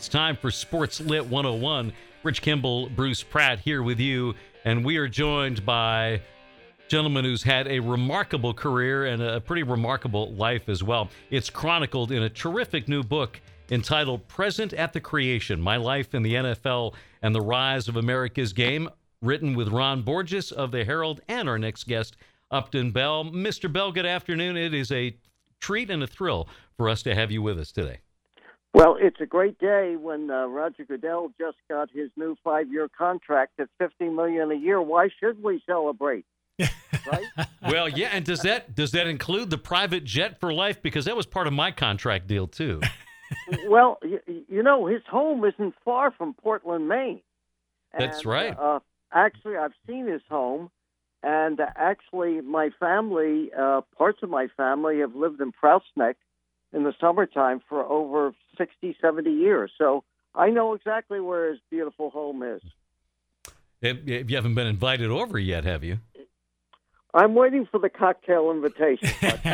It's time for Sports Lit 101. Rich Kimball, Bruce Pratt here with you, and we are joined by a gentleman who's had a remarkable career and a pretty remarkable life as well. It's chronicled in a terrific new book entitled Present at the Creation, My Life in the NFL and the Rise of America's Game, written with Ron Borges of the Herald and our next guest, Upton Bell. Mr. Bell, good afternoon. It is a treat and a thrill for us to have you with us today. Well, it's a great day when Roger Goodell just got his new 5-year contract at $50 million a year. Why should we celebrate? Right? Well, yeah, and does that include the private jet for life? Because that was part of my contract deal too. Well, you know, his home isn't far from Portland, Maine. That's right. Actually, I've seen his home, and actually, my family, parts of my family, have lived in Prouts Neck in the summertime for over 60, 70 years. So I know exactly where his beautiful home is. You haven't been invited over yet, have you? I'm waiting for the cocktail invitation.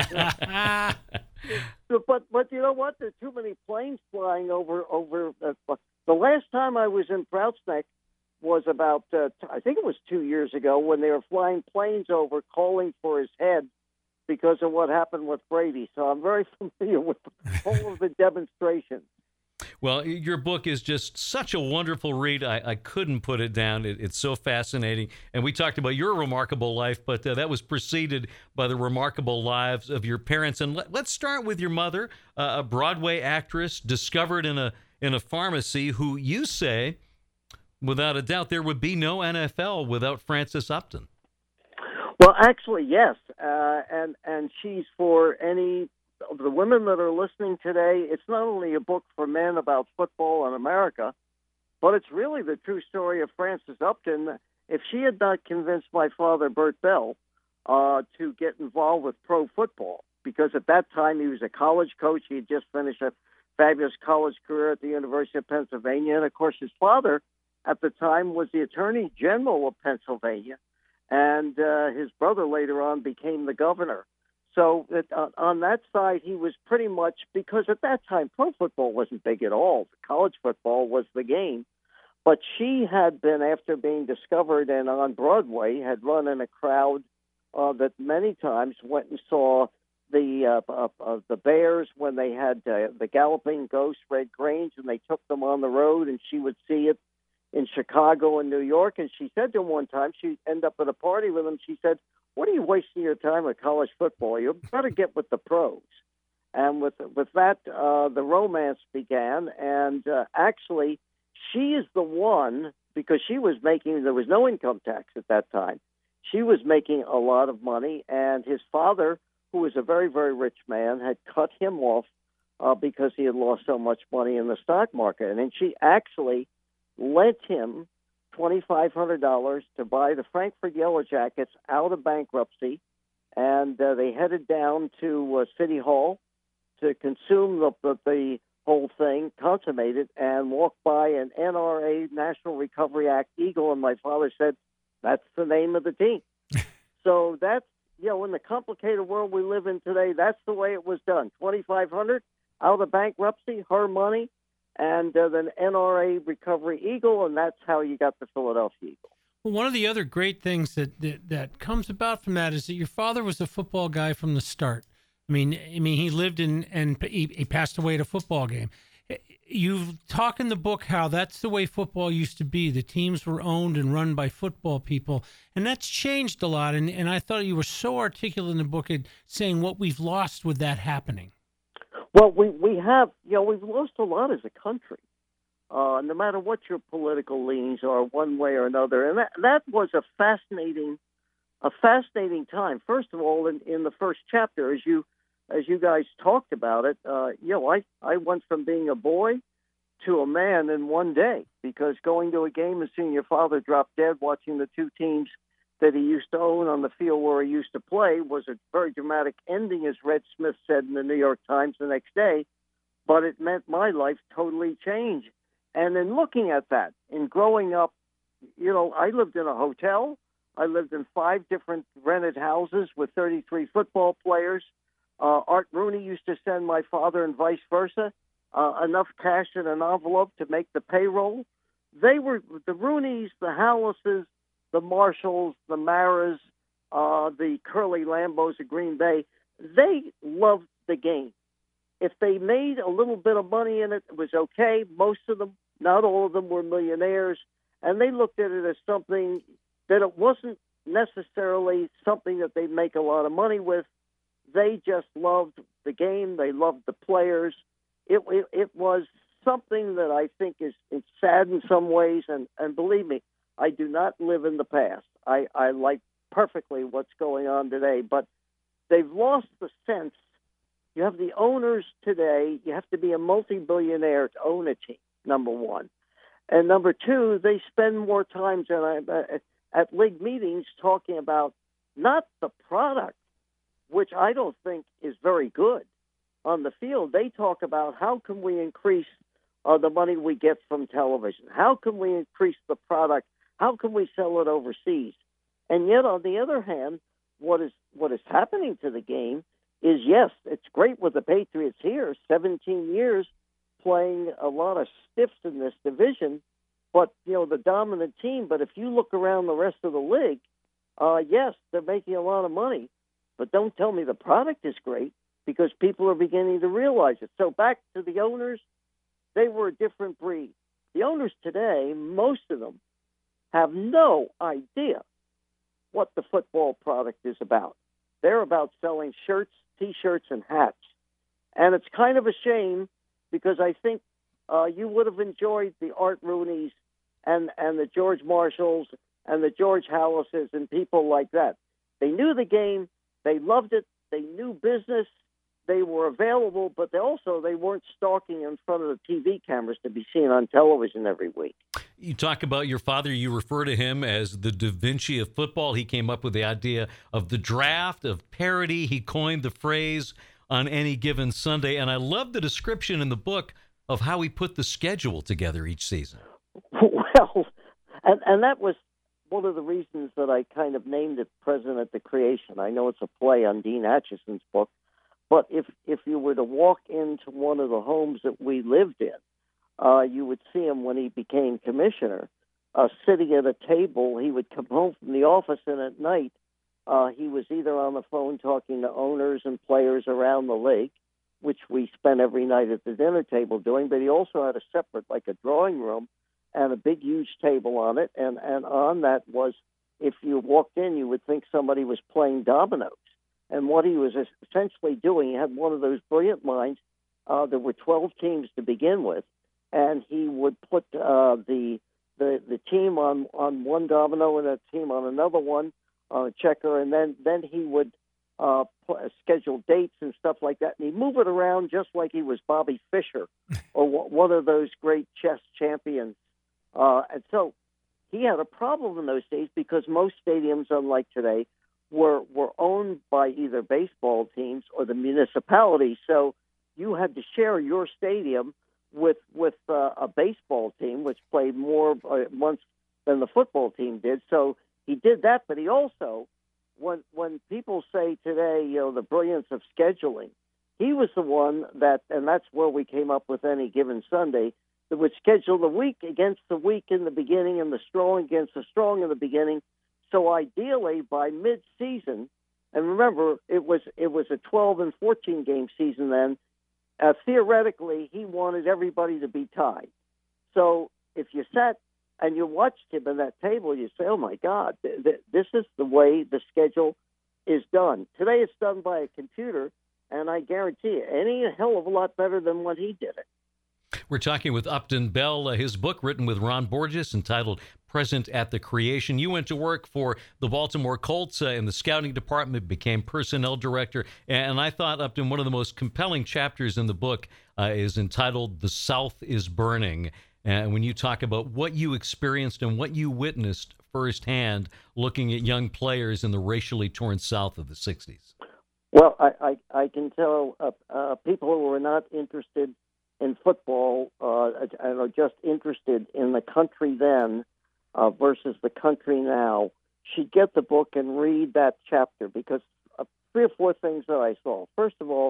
But you know what? There's too many planes flying over. The last time I was in Prouts Neck was about, I think it was 2 years ago, when they were flying planes over calling for his head because of what happened with Brady. So I'm very familiar with all of the demonstrations. Well, your book is just such a wonderful read. I couldn't put it down. It's so fascinating. And we talked about your remarkable life, but that was preceded by the remarkable lives of your parents. And let's start with your mother, a Broadway actress discovered in a pharmacy, who you say, without a doubt, there would be no NFL without Frances Upton. Well, actually, yes. And she's, for any of the women that are listening today, it's not only a book for men about football in America, but it's really the true story of Frances Upton. If she had not convinced my father, Bert Bell, to get involved with pro football, because at that time he was a college coach. He had just finished a fabulous college career at the University of Pennsylvania. And, of course, his father at the time was the Attorney General of Pennsylvania. And his brother later on became the governor. So on that side, he was pretty much, because at that time, pro football wasn't big at all. College football was the game. But she had been, after being discovered and on Broadway, had run in a crowd that many times went and saw the Bears when they had the Galloping Ghost, Red Grange, and they took them on the road, and she would see it in Chicago and New York. And she said to him one time, she'd end up at a party with him, she said, "What are you wasting your time with college football? You better get with the pros." And with that, the romance began. And actually, she is the one, because she was making, there was no income tax at that time. She was making a lot of money. And his father, who was a very, very rich man, had cut him off because he had lost so much money in the stock market. And then she actually lent him $2,500 to buy the Frankfurt Yellow Jackets out of bankruptcy, and they headed down to City Hall to consume the whole thing, consummate it, and walk by an NRA, National Recovery Act Eagle, and my father said, "That's the name of the team." So that's, you know, in the complicated world we live in today, that's the way it was done. $2,500 out of bankruptcy, her money, and then NRA Recovery Eagle, and that's how you got the Philadelphia Eagle. Well, one of the other great things that comes about from that is that your father was a football guy from the start. I mean, he lived in, and he passed away at a football game. You talk in the book how that's the way football used to be. The teams were owned and run by football people, and that's changed a lot. And I thought you were so articulate in the book at saying what we've lost with that happening. Well, we have, you know, we've lost a lot as a country, no matter what your political leanings are, one way or another. And that was a fascinating time. First of all, in the first chapter, as you guys talked about it, you know, I went from being a boy to a man in one day, because going to a game and seeing your father drop dead, watching the two teams that he used to own on the field where he used to play, was a very dramatic ending, as Red Smith said in the New York Times the next day. But it meant my life totally changed. And in looking at that, in growing up, you know, I lived in a hotel. I lived in 5 different rented houses with 33 football players. Art Rooney used to send my father, and vice versa. enough cash in an envelope to make the payroll. They were the Rooneys, the Hallases, the Marshalls, the Maras, the Curly Lambos of Green Bay. They loved the game. If they made a little bit of money in it, it was okay. Most of them, not all of them, were millionaires, and they looked at it as something that it wasn't necessarily something that they'd make a lot of money with. They just loved the game. They loved the players. It was something that I think it's sad in some ways, and believe me, I do not live in the past. I like perfectly what's going on today, but they've lost the sense. You have the owners today. You have to be a multi-billionaire to own a team, number one. And number two, they spend more time at league meetings talking about not the product, which I don't think is very good on the field. They talk about how can we increase the money we get from television? How can we increase the product? How can we sell it overseas? And yet, on the other hand, what is happening to the game is, yes, it's great with the Patriots here, 17 years playing a lot of stiffs in this division, but, the dominant team. But if you look around the rest of the league, yes, they're making a lot of money, but don't tell me the product is great, because people are beginning to realize it. So back to the owners, they were a different breed. The owners today, most of them, have no idea what the football product is about. They're about selling shirts, T-shirts, and hats. And it's kind of a shame, because I think you would have enjoyed the Art Rooneys and the George Marshalls and the George Hallases and people like that. They knew the game. They loved it. They knew business. They were available, but they weren't stalking in front of the TV cameras to be seen on television every week. You talk about your father. You refer to him as the Da Vinci of football. He came up with the idea of the draft, of parity. He coined the phrase on any given Sunday. And I love the description in the book of how he put the schedule together each season. Well, and that was one of the reasons that I kind of named it President at the Creation. I know it's a play on Dean Acheson's book, but if you were to walk into one of the homes that we lived in, you would see him when he became commissioner, sitting at a table. He would come home from the office, and at night he was either on the phone talking to owners and players around the league, which we spent every night at the dinner table doing, but he also had a separate, like a drawing room, and a big, huge table on it, and on that was, if you walked in, you would think somebody was playing dominoes. And what he was essentially doing, he had one of those brilliant minds. There were 12 teams to begin with, and he would put the team on one domino and a team on another one on a checker, and then he would schedule dates and stuff like that, and he'd move it around just like he was Bobby Fischer or one of those great chess champions. And so he had a problem in those days, because most stadiums, unlike today, were owned by either baseball teams or the municipality. So you had to share your stadium with a baseball team, which played more once than the football team did. So he did that, but he also, when people say today, the brilliance of scheduling, he was the one that, and that's where we came up with Any Given Sunday, that would schedule the weak against the weak in the beginning and the strong against the strong in the beginning. So ideally, by mid-season, and remember, it was a 12 and 14 game season then. Theoretically, he wanted everybody to be tied. So if you sat and you watched him at that table, you say, "Oh my God, this is the way the schedule is done." Today, it's done by a computer, and I guarantee you, any hell of a lot better than when he did it. We're talking with Upton Bell. His book, written with Ron Borges, entitled Present at the Creation. You went to work for the Baltimore Colts in the scouting department, became personnel director, and I thought, Upton, one of the most compelling chapters in the book is entitled The South is Burning. And when you talk about what you experienced and what you witnessed firsthand looking at young players in the racially torn South of the 60s. Well, I can tell people who are not interested in football and are just interested in the country then versus the country now should get the book and read that chapter, because 3 or 4 things that I saw. First of all,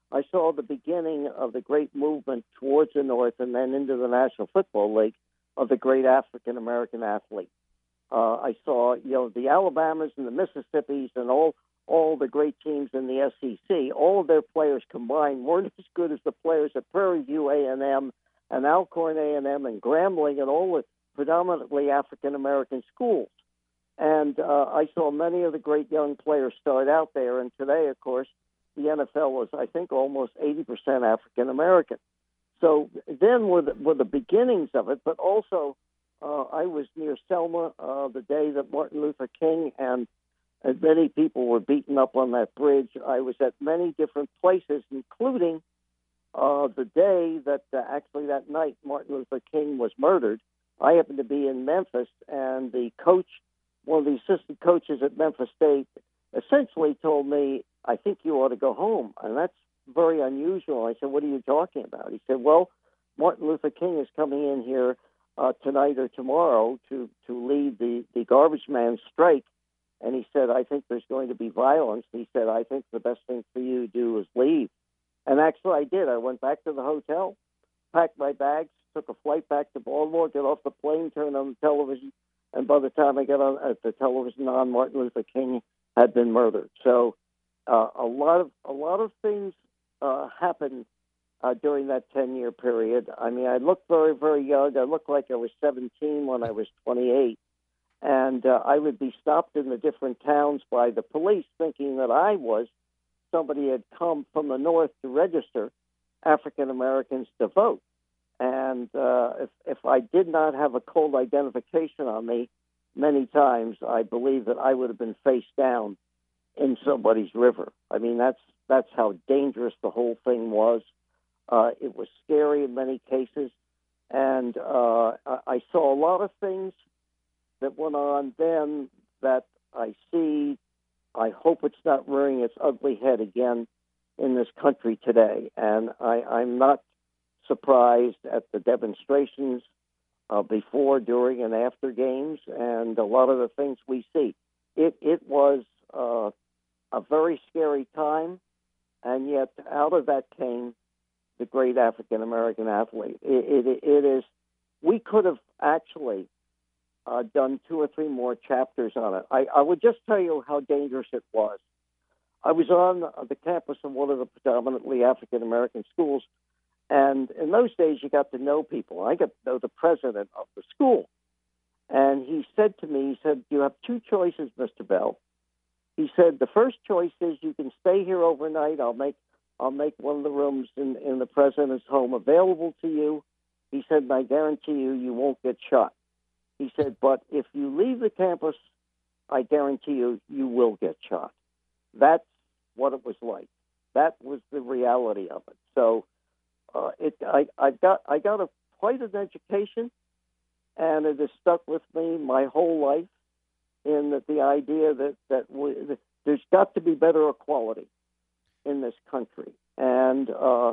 I saw the beginning of the great movement towards the North and then into the National Football League of the great African American athlete. I saw, the Alabamas and the Mississippis and all the great teams in the SEC. All of their players combined weren't as good as the players at Prairie View A&M and Alcorn A&M and Grambling and all the predominantly African American schools. And I saw many of the great young players start out there. And today, of course, the NFL was, I think, almost 80% African American. So then were the beginnings of it, but also I was near Selma the day that Martin Luther King and many people were beaten up on that bridge. I was at many different places, including the day that actually that night Martin Luther King was murdered. I happened to be in Memphis, and the coach, one of the assistant coaches at Memphis State, essentially told me, I think you ought to go home. And that's very unusual. I said, what are you talking about? He said, well, Martin Luther King is coming in here tonight or tomorrow to lead the garbage man strike. And he said, I think there's going to be violence. He said, I think the best thing for you to do is leave. And actually I did. I went back to the hotel, packed my bags, took a flight back to Baltimore, get off the plane, turned on the television, and by the time I got on at the television Martin Luther King had been murdered. So a lot of things happened during that 10-year period. I mean, I looked very, very young. I looked like I was 17 when I was 28. And I would be stopped in the different towns by the police thinking that I was somebody had come from the North to register African Americans to vote. And if I did not have a cold identification on me, many times I believe that I would have been face down in somebody's river. I mean, that's how dangerous the whole thing was. It was scary in many cases. And I saw a lot of things that went on then that I see. I hope it's not rearing its ugly head again in this country today. And I'm not surprised at the demonstrations before, during, and after games, and a lot of the things we see. It was a very scary time, and yet out of that came the great African American athlete. It is. We could have actually done 2 or 3 more chapters on it. I would just tell you how dangerous it was. I was on the campus of one of the predominantly African American schools, and in those days you got to know people. I got to know the president of the school, and he said to me, you have 2 choices, Mr. Bell. He said, the first choice is you can stay here overnight. I'll make one of the rooms in the president's home available to you. He said, and I guarantee you won't get shot. He said, but if you leave the campus, I guarantee you will get shot. That's what it was like. That was the reality of it. So I got quite an education, and it has stuck with me my whole life. In that the idea that there's got to be better equality in this country, and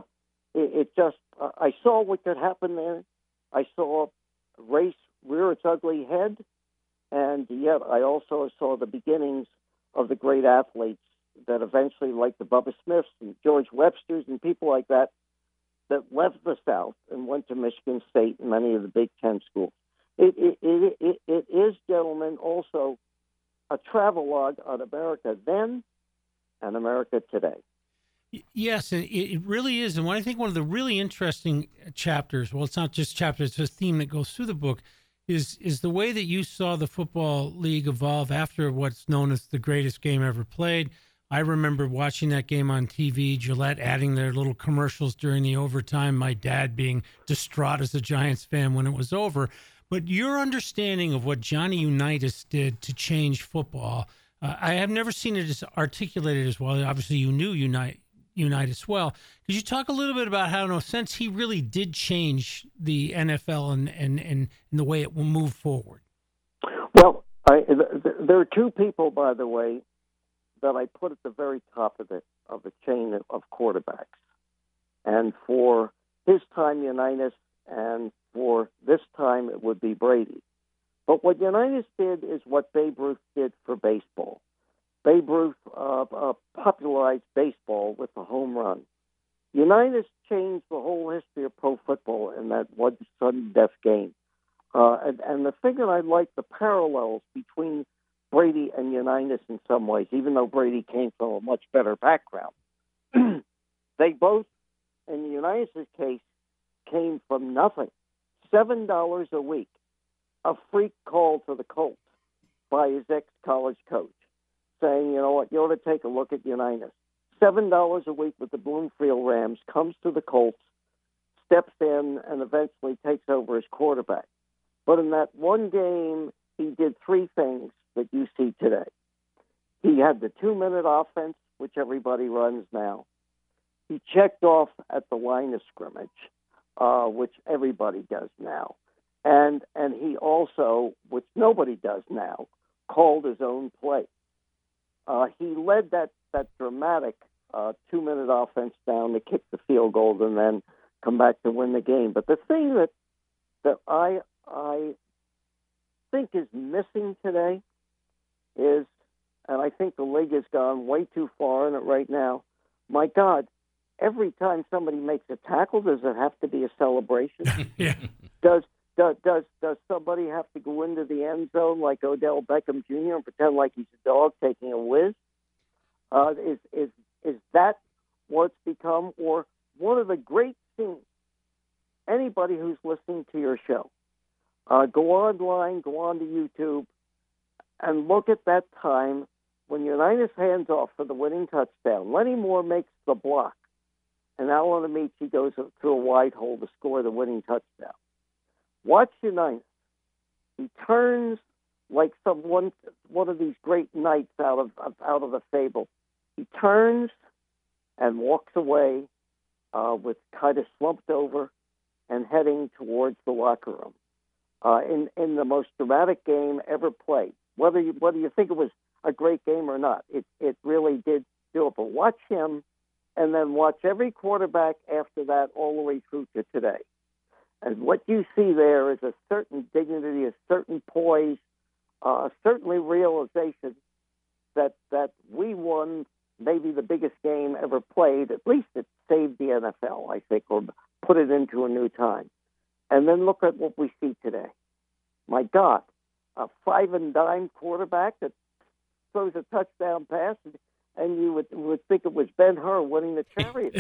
I saw what could happen there. I saw race rear its ugly head, and yet I also saw the beginnings of the great athletes that eventually, like the Bubba Smiths and George Websters and people like that left the South and went to Michigan State and many of the Big Ten schools. It is, gentlemen, also a travelogue on America then and America today. Yes, and it really is. And I think one of the really interesting chapters, well, it's not just chapters, it's a theme that goes through the book, is the way that you saw the Football League evolve after what's known as the greatest game ever played. I remember watching that game on TV, Gillette adding their little commercials during the overtime, my dad being distraught as a Giants fan when it was over. But your understanding of what Johnny Unitas did to change football, I have never seen it as articulated as well. Obviously, you knew Unitas well. Could you talk a little bit about how, in a sense, he really did change the NFL and the way it will move forward? Well, there are 2 people, by the way, that I put at the very top of the chain of quarterbacks. And for his time, Unitas, and for this time, it would be Brady. But what Unitas did is what Babe Ruth did for baseball. Babe Ruth popularized baseball with the home run. Unitas changed the whole history of pro football in that one sudden death game. And the thing that I like, the parallels between Brady and Unitas in some ways, even though Brady came from a much better background. They both, in Unitas' case, came from nothing. $7 a week, a freak call to the Colts by his ex-college coach, saying, you know what, you ought to take a look at Unitas. $7 a week with the Bloomfield Rams, comes to the Colts, steps in, and eventually takes over as quarterback. But in that one game, he did three things that you see today. He had the 2-minute offense, which everybody runs now. He checked off at the line of scrimmage, which everybody does now. And he also, which nobody does now, called his own play. He led that dramatic 2-minute offense down to kick the field goal and then come back to win the game. But the thing that I think is missing today is, and I think the league has gone way too far in it right now, my God, every time somebody makes a tackle, does it have to be a celebration? Yeah. Does somebody have to go into the end zone like Odell Beckham Jr. and pretend like he's a dog taking a whiz? Is that what it's become? Or one of the great things, anybody who's listening to your show, go online, go on to YouTube, and look at that time when Unitas hands off for the winning touchdown. Lenny Moore makes the block, and Alan Amici goes through a wide hole to score the winning touchdown. Watch Unitas. He turns like one of these great knights out of a fable. He turns and walks away with kind of slumped over and heading towards the locker room. In the most dramatic game ever played, whether you think it was a great game or not, it really did do it. But watch him, and then watch every quarterback after that all the way through to today. And what you see there is a certain dignity, a certain poise, certainly realization that we won maybe the biggest game ever played. At least it saved the NFL, I think, or put it into a new time. And then look at what we see today. My God, a 5-and-dime quarterback that throws a touchdown pass, and you would think it was Ben-Hur winning the Chariot.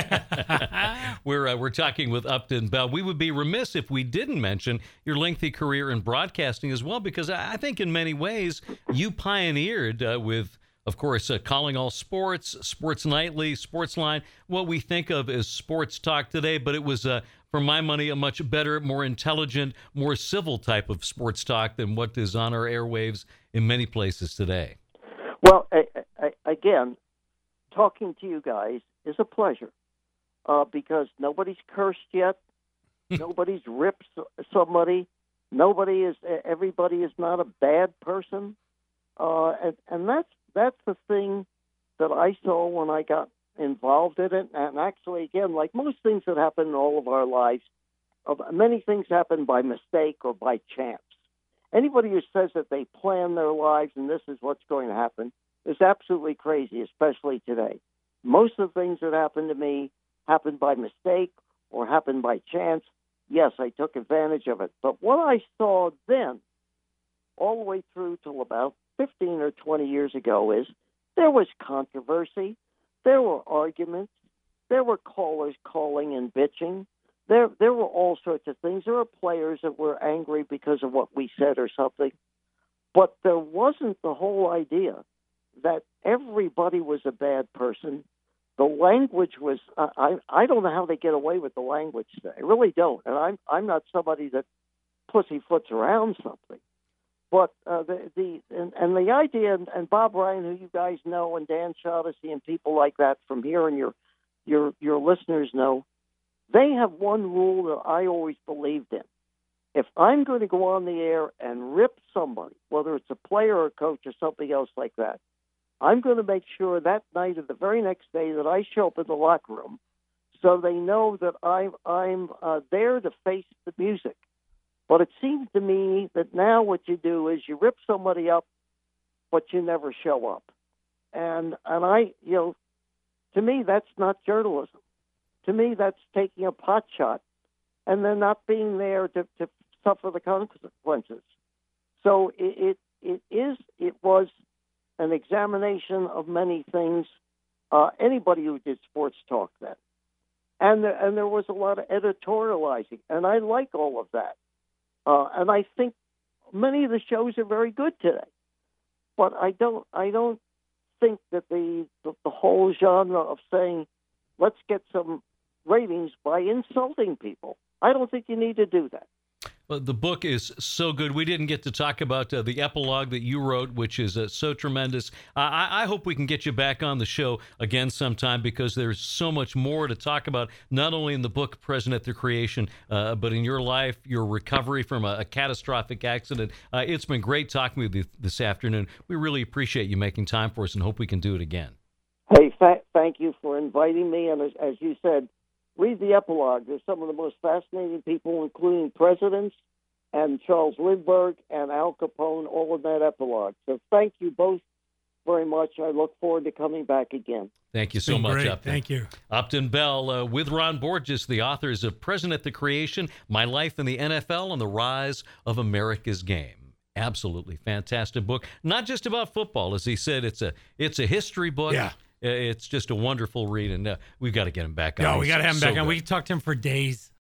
We're talking with Upton Bell. We would be remiss if we didn't mention your lengthy career in broadcasting as well, because I think in many ways you pioneered with, of course, Calling All Sports, Sports Nightly, Sportsline, what we think of as sports talk today, but it was, for my money, a much better, more intelligent, more civil type of sports talk than what is on our airwaves in many places today. Well, again, talking to you guys is a pleasure because nobody's cursed yet. Nobody's ripped somebody. Everybody is not a bad person. And that's the thing that I saw when I got involved in it. And actually, again, like most things that happen in all of our lives, many things happen by mistake or by chance. Anybody who says that they plan their lives and this is what's going to happen is absolutely crazy, especially today. Most of the things that happened to me happened by mistake or happened by chance. Yes, I took advantage of it. But what I saw then, all the way through till about 15 or 20 years ago, is there was controversy. There were arguments. There were callers calling and bitching. There were all sorts of things. There were players that were angry because of what we said or something. But there wasn't the whole idea that everybody was a bad person. The language was, I don't know how they get away with the language today. I really don't. And I'm not somebody that pussyfoots around something. But the idea, and Bob Ryan, who you guys know, and Dan Shaughnessy and people like that from here, and your listeners know, they have one rule that I always believed in. If I'm going to go on the air and rip somebody, whether it's a player or a coach or something else like that, I'm going to make sure that night or the very next day that I show up in the locker room so they know that I'm there to face the music. But it seems to me that now what you do is you rip somebody up, but you never show up. And I, to me, that's not journalism. to me, that's taking a pot shot and then not being there to suffer the consequences. So it was an examination of many things. Anybody who did sports talk then, and there was a lot of editorializing, and I like all of that. And I think many of the shows are very good today, but I don't think that the whole genre of saying let's get some ratings by insulting people. I don't think you need to do that. Well, the book is so good. We didn't get to talk about the epilogue that you wrote, which is so tremendous. I hope we can get you back on the show again sometime, because there's so much more to talk about, not only in the book, Present at the Creation, but in your life, your recovery from a catastrophic accident. It's been great talking with you this afternoon. We really appreciate you making time for us and hope we can do it again. Hey, thank you for inviting me. And as you said, read the epilogue. There's some of the most fascinating people, including presidents and Charles Lindbergh and Al Capone, all in that epilogue. So thank you both very much. I look forward to coming back again. Thank you so much, great. Upton. Thank you. Upton Bell with Ron Borges, the authors of Present at the Creation, My Life in the NFL, and the Rise of America's Game. Absolutely fantastic book. Not just about football. As he said, it's a history book. Yeah. It's just a wonderful read, and we've got to get him back on. No, we got to have him back so on. good. We can talk to him for days.